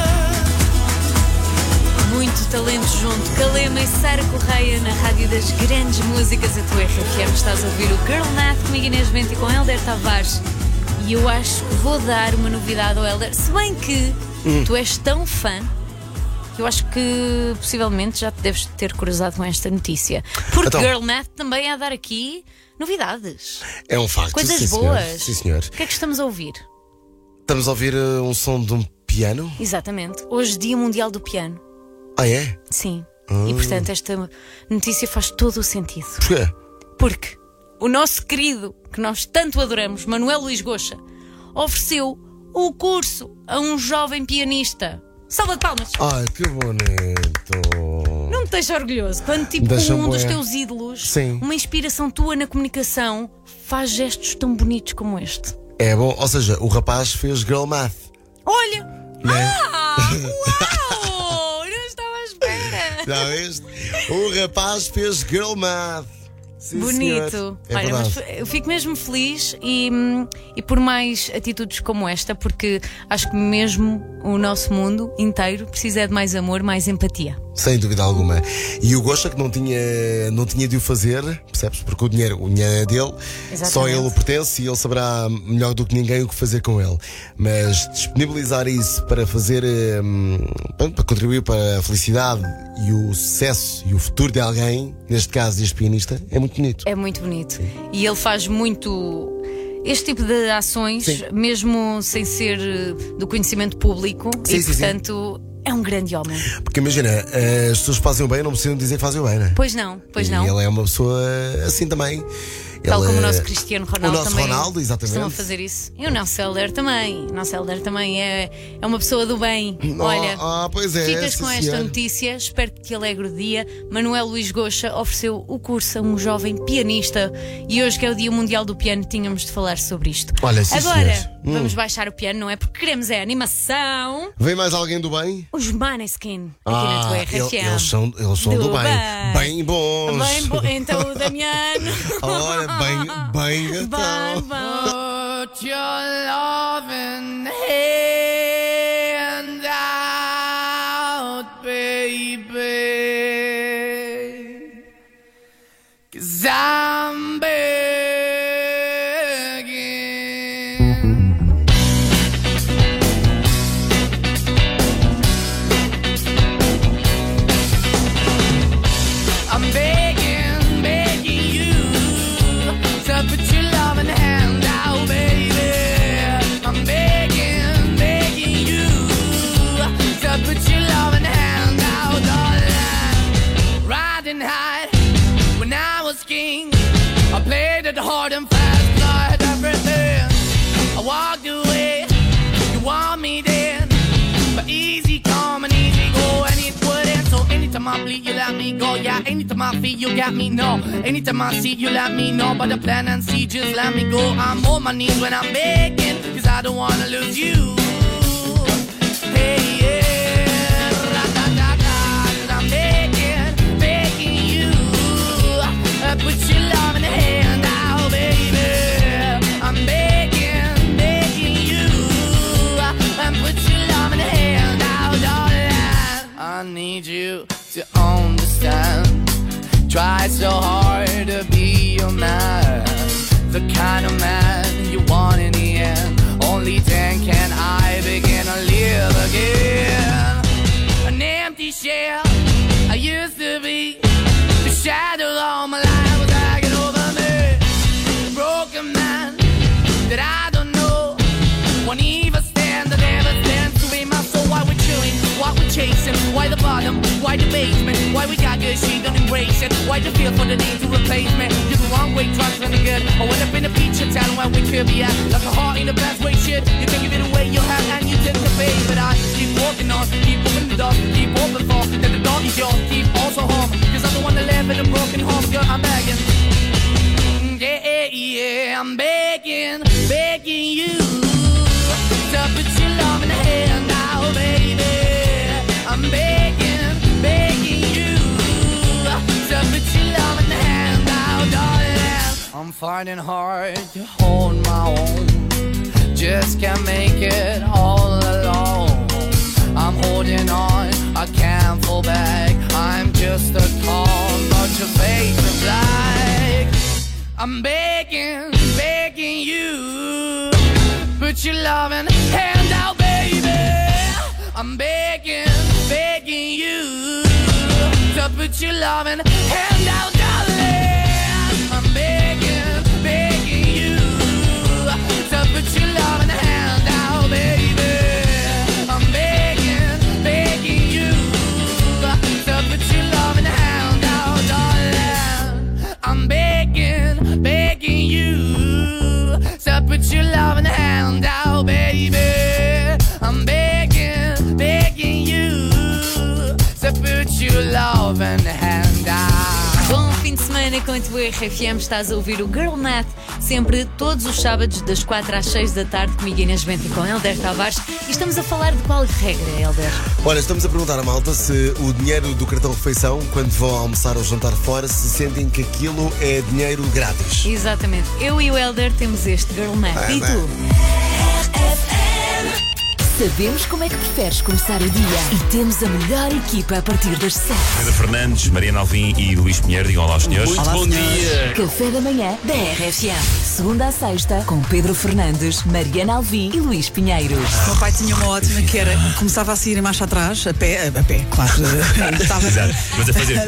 Muito talento junto. Calema e Sara Correia na rádio das grandes músicas. A tua RFM. Estás a ouvir o Girl Math comigo, Inês Bento, e com Hélder Tavares. E eu acho que vou dar uma novidade ao Hélder. Se bem que tu és tão fã que eu acho que possivelmente já te deves ter cruzado com esta notícia. Porque Então. Girl Math também é a dar aqui novidades. É um facto. Coisas sim, senhor. boas. Sim, senhor. O que é que estamos a ouvir? Estamos a ouvir um som de um piano? Exatamente. Hoje, Dia Mundial do Piano. Ah, é? Sim. E portanto esta notícia faz todo o sentido. Porquê? Porque o nosso querido, que nós tanto adoramos, Manuel Luís Goxa, ofereceu o curso a um jovem pianista. Salva de palmas! Ai, que bonito! Não te deixa orgulhoso quando tipo Deixa-me um dos bué. teus ídolos, Sim. uma inspiração tua na comunicação, faz gestos tão bonitos como este. É bom, ou seja, o rapaz fez girl math. Olha! Né? Uau! Não estava à espera! Já viste? O rapaz fez girl math. Sim, Bonito. senhor. É Olha, mas verdade. eu fico mesmo feliz e por mais atitudes como esta, porque acho que mesmo o nosso mundo inteiro precisa de mais amor, mais empatia. Sem dúvida alguma. E o Gosta que não tinha de o fazer, percebes? Porque o dinheiro é dele, Exatamente. só ele o pertence e ele saberá melhor do que ninguém o que fazer com ele. Mas disponibilizar isso para fazer, para contribuir para a felicidade e o sucesso e o futuro de alguém, neste caso este pianista, é muito bonito. É muito bonito. E ele faz muito este tipo de ações, mesmo sem ser do conhecimento público, Sim, e sim, sim. portanto é um grande homem. Porque imagina, as pessoas que fazem o bem não precisam dizer que fazem o bem, não é? Pois não, pois E não. ele é uma pessoa assim também. Tal Ele como o é- nosso Cristiano Ronaldo O nosso também Ronaldo, exatamente. costuma fazer isso. E o nosso Hélder também. O nosso Hélder também é uma pessoa do bem. Olha, pois é, ficas sim, com esta senhor. notícia. Espero que te alegre o dia. Manuel Luís Goxa ofereceu o curso a um jovem pianista. E hoje, que é o Dia Mundial do Piano, tínhamos de falar sobre isto. Olha, sim, Agora, senhor. vamos baixar o piano, não é? Porque queremos é animação. Vem mais alguém do bem? Os Maneskin, aqui na tua RFM. Eles são do bem. Bem bons. Bem bom. Então o Damiano. Olha, bem gatão. Put your loving hand out, baby, 'cause I'm begging. I'm begging, begging you to put your loving hand out, baby. I'm begging, begging you to put your loving hand out, darling. Riding high when I was king, I played it hard and fast, 'cause I had everything. I walked away, you want me then, but easy come and easy go, and it wouldn't. So anytime I bleed, you let me go. Yeah, anytime I feel, you got me, no. Anytime I see, you let me know. But the plan and see, just let me go. I'm on my knees when I'm begging, 'cause I don't wanna lose you. Hey, yeah, ra-da-da-da, 'cause I'm begging, begging you, put your love in the hand out. the man you want in the end. Only then can I begin to live again. An empty shell I used to be. The shadow all my life was hanging over me. A broken man that I don't know. Won't even stand, I never stand to be my soul. Why we're chilling, why we're chasing, why the bottom, why the basement, why we got good, she don't embrace it. Why the feel for the need to replace me? You're the wrong way, trying to good. I went up in a feature town where we could be at. Like a heart in the best way, shit. You can give it away, you have, and you take the bait. But I keep walking on, keep moving the door, keep open for that the door is yours, keep also home. Cause I'm the one that live in a broken home, girl, I'm begging. Yeah, yeah, I'm begging, begging you to put your love in the hand now, baby. I'm begging, begging you to put your love in the hand now, darling. I'm finding hard to hold my own. Just can't make it all alone. I'm holding on, I can't fall back. I'm just a call, bunch of face of black. I'm begging, begging you, put your loving hand out, baby. I'm begging, begging you to put your loving hand out, darling. I'm begging, begging you to put your loving hand out, baby. I'm begging, begging you to put your loving hand out, darling. I'm begging, begging you to put your loving hand out, baby. I'm begging, begging you to put your loving hand out. Bom fim de semana com a tua RFM. Estás a ouvir o Girl Math, sempre todos os sábados das 4 às 6 da tarde, comigo Inês Bento e com Helder Tavares. E estamos a falar de qual regra, Helder? Olha, estamos a perguntar à malta se o dinheiro do cartão refeição, quando vão almoçar ou jantar fora, se sentem que aquilo é dinheiro grátis. Exatamente. Eu e o Helder temos este Girl Math. E tu? Sabemos como é que preferes começar o dia e temos a melhor equipa a partir das 7. Pedro Fernandes, Mariana Alvim e Luís Pinheiro, digam olá aos senhores. Muito bom dia. Café da manhã da RFM. Segunda a sexta, com Pedro Fernandes, Mariana Alvim e Luís Pinheiro. O meu pai tinha uma ótima que era, começava a sair em marcha atrás, a pé, claro. Estava mas a fazer.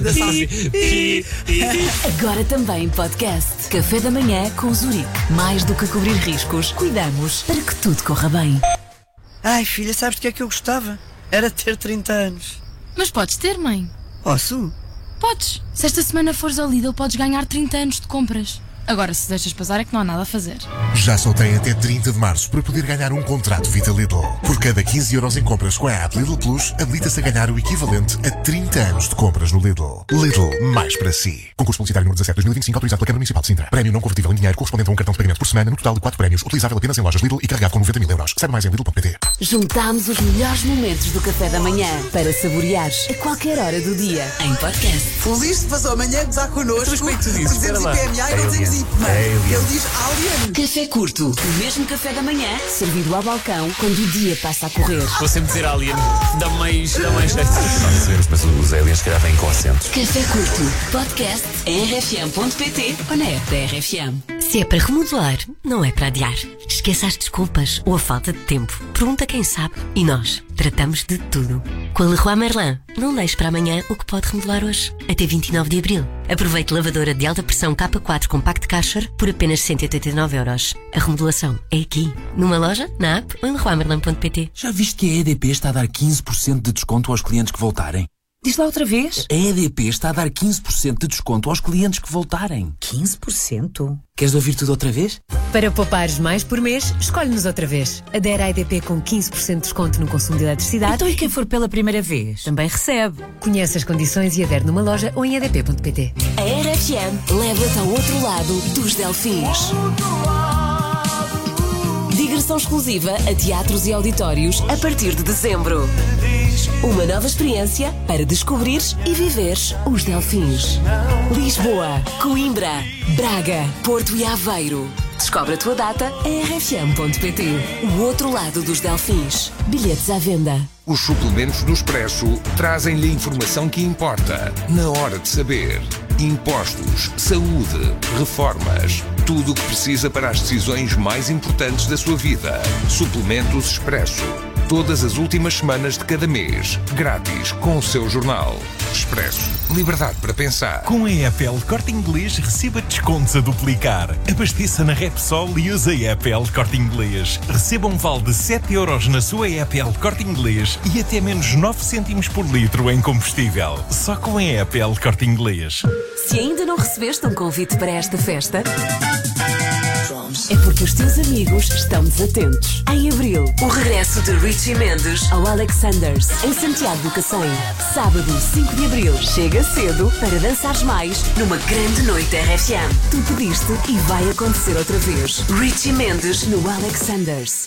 Agora também podcast. Café da manhã com Zurique. Mais do que cobrir riscos, cuidamos para que tudo corra bem. Ai, filha, sabes do que é que eu gostava? Era ter 30 anos. Mas podes ter, mãe. Posso? Podes. Se esta semana fores ao Lidl, podes ganhar 30 anos de compras. Agora, se deixas passar, é que não há nada a fazer. Já só tem até 30 de março para poder ganhar um contrato Vita Lidl. Por cada 15 euros em compras com a app Lidl Plus, habilita-se a ganhar o equivalente a 30 anos de compras no Lidl. Lidl, mais para si. Concurso publicitário número 17/2025, autorizado pela Câmara Municipal de Sintra. Prémio não convertível em dinheiro correspondente a um cartão de pagamento por semana, no total de 4 prémios, utilizável apenas em lojas Lidl e carregado com 90.000 euros. Saiba mais em Lidl.pt. Juntámos os melhores momentos do café da manhã para saboreares a qualquer hora do dia em podcast. Feliz de passar amanhã gozar connosco. Mas como é que tu dizes? Dizemos IPMA e não dizemos IPMA. Ele diz Alien. Café curto, o mesmo café da manhã, servido ao balcão quando o dia passa a correr. Vou sempre dizer Alien, dá mais jeito. Mas os aliens se calhar vêm com acentos. Café curto, podcast em rfm.pt ou na app da RFM. Se é para remodelar, não é para adiar. Esqueça as desculpas ou a falta de tempo. Pergunta quem sabe e nós tratamos de tudo. Com a Leroy Merlin, não deixe para amanhã o que pode remodelar hoje. Até 29 de abril. Aproveite lavadora de alta pressão K4 Compact Karcher por apenas 189 euros. A remodelação é aqui. Numa loja, na app ou em leroymerlin.pt. Já viste que a EDP está a dar 15% de desconto aos clientes que voltarem? Diz lá outra vez. A EDP está a dar 15% de desconto aos clientes que voltarem. 15%? Queres ouvir tudo outra vez? Para poupares mais por mês, escolhe-nos outra vez. Adere à EDP com 15% de desconto no consumo de eletricidade. Então e quem for pela primeira vez? Também recebe. Conhece as condições e adere numa loja ou em edp.pt. A RFM leva-te ao outro lado dos Delfins. Digressão exclusiva a teatros e auditórios a partir de dezembro. Uma nova experiência para descobrires e viveres os Delfins. Lisboa, Coimbra, Braga, Porto e Aveiro. Descobre a tua data em rfm.pt. O outro lado dos Delfins. Bilhetes à venda. Os suplementos do Expresso trazem-lhe a informação que importa na hora de saber. Impostos, saúde, reformas, Tudo o que precisa para as decisões mais importantes da sua vida. Suplementos Expresso. Todas as últimas semanas de cada mês. Grátis com o seu jornal. Expresso. Liberdade para pensar. Com a EFL Corte Inglês, receba descontos a duplicar. Abasteça na Repsol e use a EFL Corte Inglês. Receba um vale de 7 euros na sua EFL Corte Inglês e até menos 9 cêntimos por litro em combustível. Só com a EFL Corte Inglês. Se ainda não recebeste um convite para esta festa, é porque os teus amigos estão desatentos. Em abril, o regresso de Richie Mendes ao Alexanders, em Santiago do Cacém. Sábado, 5 de abril, chega cedo para dançares mais numa grande noite RFM. Tu pediste e vai acontecer outra vez. Richie Mendes no Alexanders.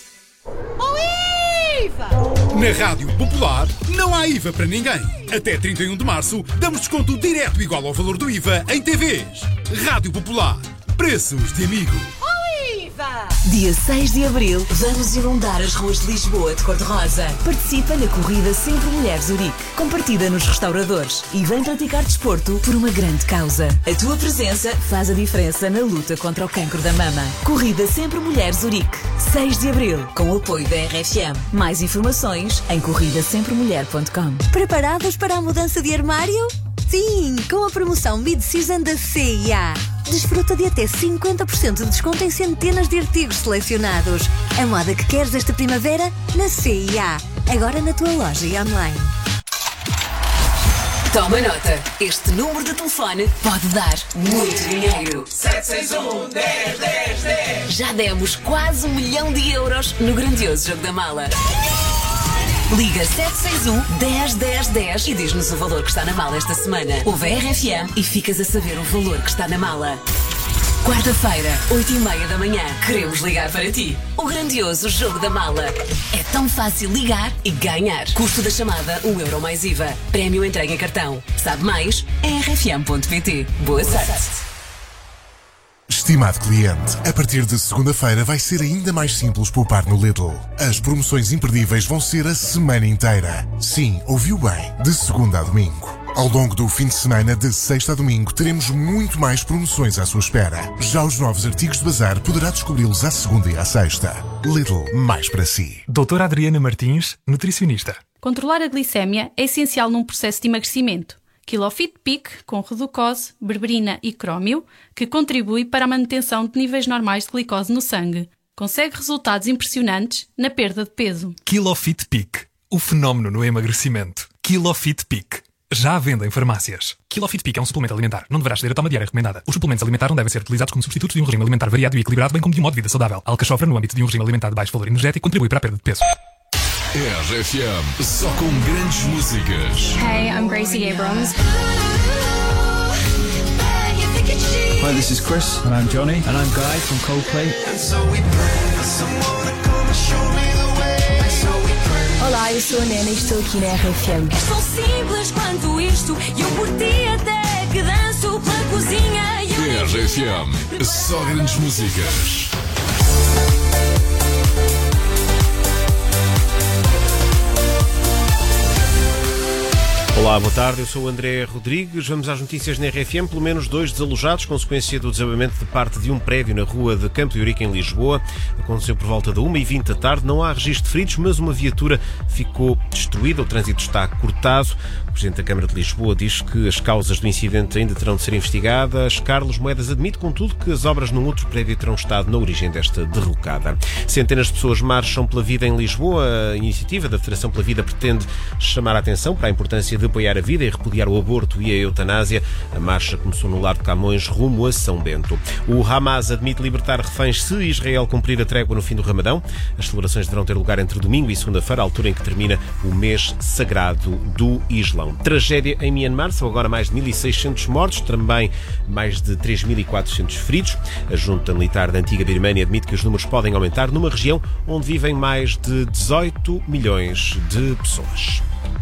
Na Rádio Popular, não há IVA para ninguém. Até 31 de março, damos desconto direto igual ao valor do IVA em TVs. Rádio Popular. Preços de amigo. Dia 6 de abril, vamos inundar as ruas de Lisboa de cor-de-rosa. Participa na corrida Sempre Mulher Zurique, compartida nos restauradores, e vem praticar desporto por uma grande causa. A tua presença faz a diferença na luta contra o cancro da mama. Corrida Sempre Mulher Zurique, 6 de abril, com o apoio da RFM. Mais informações em corridasempremulher.com. Preparados para a mudança de armário? Sim, com a promoção Mid-Season da CIA. Desfruta de até 50% de desconto em centenas de artigos selecionados. A moda que queres esta primavera? Na CIA. Agora na tua loja e online. Toma nota, este número de telefone pode dar muito dinheiro. 761-10-10-10. Já demos quase 1 milhão de euros no grandioso Jogo da Mala. Liga 761-10-10-10 e diz-nos o valor que está na mala esta semana. Ouve a RFM e ficas a saber o valor que está na mala. Quarta-feira, 8h30 da manhã, queremos ligar para ti. O grandioso Jogo da Mala. É tão fácil ligar e ganhar. Custo da chamada, 1 euro mais IVA. Prémio entregue em cartão. Sabe mais? É rfm.pt. Boa sorte. Estimado cliente, a partir de segunda-feira vai ser ainda mais simples poupar no Lidl. As promoções imperdíveis vão ser a semana inteira. Sim, ouviu bem, de segunda a domingo. Ao longo do fim de semana, de sexta a domingo, teremos muito mais promoções à sua espera. Já os novos artigos de bazar poderá descobri-los à segunda e à sexta. Lidl, mais para si. Doutora Adriana Martins, nutricionista. Controlar a glicémia é essencial num processo de emagrecimento. Kilofit Peak, com reducose, berberina e crómio, que contribui para a manutenção de níveis normais de glicose no sangue. Consegue resultados impressionantes na perda de peso. Kilofit Peak, o fenómeno no emagrecimento. Kilofit Peak. Já à venda em farmácias. Kilofit Peak é um suplemento alimentar. Não deverá ceder a toma diária recomendada. Os suplementos alimentares não devem ser utilizados como substitutos de um regime alimentar variado e equilibrado, bem como de um modo de vida saudável. A alcachofra, no âmbito de um regime alimentar de baixo valor energético, contribui para a perda de peso. RFM, só com grandes músicas. Hey, I'm Gracie Abrams. Hi, this is Chris. And I'm Johnny. And I'm Guy from Coldplay. Olá, eu sou a Nena e estou aqui na RFM. É tão simples quanto isto. E eu por ti até que danço pela cozinha. RFM, só grandes músicas. Olá, boa tarde, eu sou o André Rodrigues. Vamos às notícias na RFM. Pelo menos 2 desalojados, consequência do desabamento de parte de um prédio na rua de Campo de Ourique, em Lisboa. Aconteceu por volta da 1h20 da tarde. Não há registro de feridos, mas uma viatura ficou destruída. O trânsito está cortado. O Presidente da Câmara de Lisboa diz que as causas do incidente ainda terão de ser investigadas. Carlos Moedas admite, contudo, que as obras num outro prédio terão estado na origem desta derrocada. Centenas de pessoas marcham pela vida em Lisboa. A iniciativa da Federação pela Vida pretende chamar a atenção para a importância de apoiar a vida e repudiar o aborto e a eutanásia. A marcha começou no Largo de Camões, rumo a São Bento. O Hamas admite libertar reféns se Israel cumprir a trégua no fim do Ramadão. As celebrações deverão ter lugar entre domingo e segunda-feira, a altura em que termina o mês sagrado do Islão. Tragédia em Myanmar, são agora mais de 1.600 mortos, também mais de 3.400 feridos. A junta militar da antiga Birmânia admite que os números podem aumentar numa região onde vivem mais de 18 milhões de pessoas.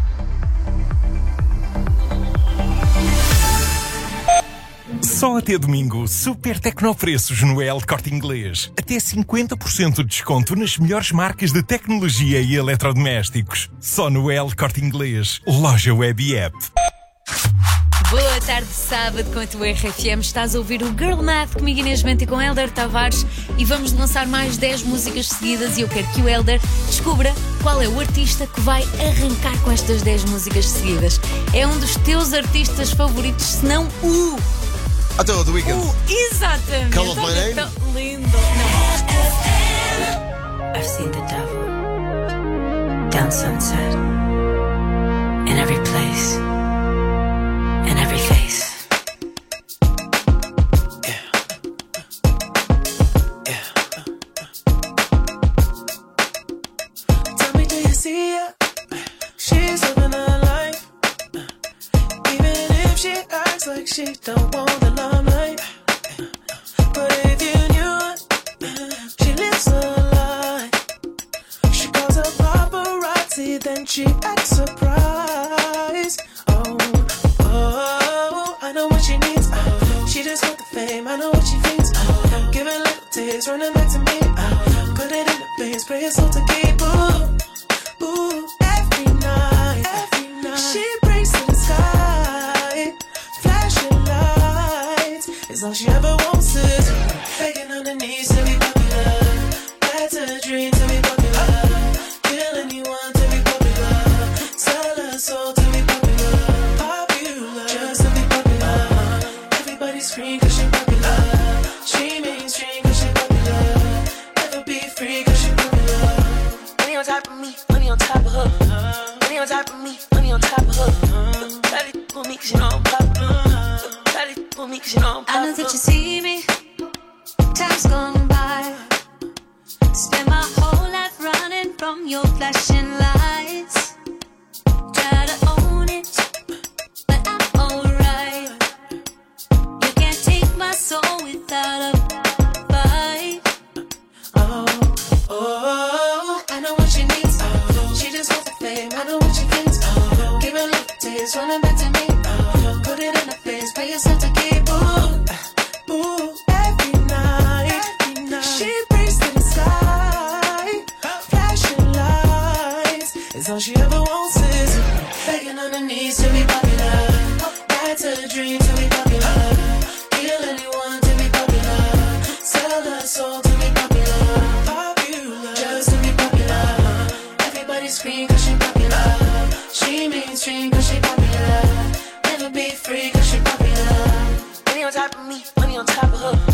Só até domingo, super tecnopreços no El Corte Inglês. Até 50% de desconto nas melhores marcas de tecnologia e eletrodomésticos. Só no El Corte Inglês. Loja Web e App. Boa tarde, sábado, com a tua RFM. Estás a ouvir o Girl Math comigo, Inês Bento, e com Hélder Tavares. E vamos lançar mais 10 músicas seguidas. E eu quero que o Hélder descubra qual é o artista que vai arrancar com estas 10 músicas seguidas. É um dos teus artistas favoritos, se não o... Até o The Weeknd. Exatamente. Call Out My Name. Tão lindo. Não. I've seen the devil down sunset in every place, in every face. Tell me, do you see her? She's living her life, even if she acts like she don't want the limelight. But if you knew it, she lives her life. She calls her paparazzi, then she acts surprised. Oh, oh, I know what she needs. She just want the fame, I know what she thinks. Give it little taste, running back to me. Put it in the veins, pray it's all to keep. Ooh, ooh, every night, she breaks to the sky, flashing lights. It's all she ever wants is begging on her knees to be popular. That's a dream to be popular. Kill anyone to be popular. Sell her soul to be popular. Popular, just to be popular. Everybody scream 'cause she popular. She mainstream 'cause she popular. Never be free 'cause she popular. Money on top of me, money on top of her. Money on top of me, money on top of her. Try to for me 'cause you know I'm popular. Try to for me 'cause you know I'm popular. I know that you see me, time's gone by. Spend my whole life running from your flashing lights. Try to own it, but I'm alright. You can't take my soul without a fight. Oh, oh, I know what she needs. She just wants the fame, I know what she thinks. Give it little taste, running back to me. Put it in her face, pay yourself to keep. Ooh, ooh, every night, she breaks to the sky, flashing lights. It's all she ever wants is begging on her knees to be popular. That's a dream to be popular. Kill anyone to be popular. Sell her soul to be popular. Popular, just to be popular. Everybody scream 'cause she popular. She mainstream 'cause she popular. Never be free 'cause she popular. Money on top of me, money on top of her.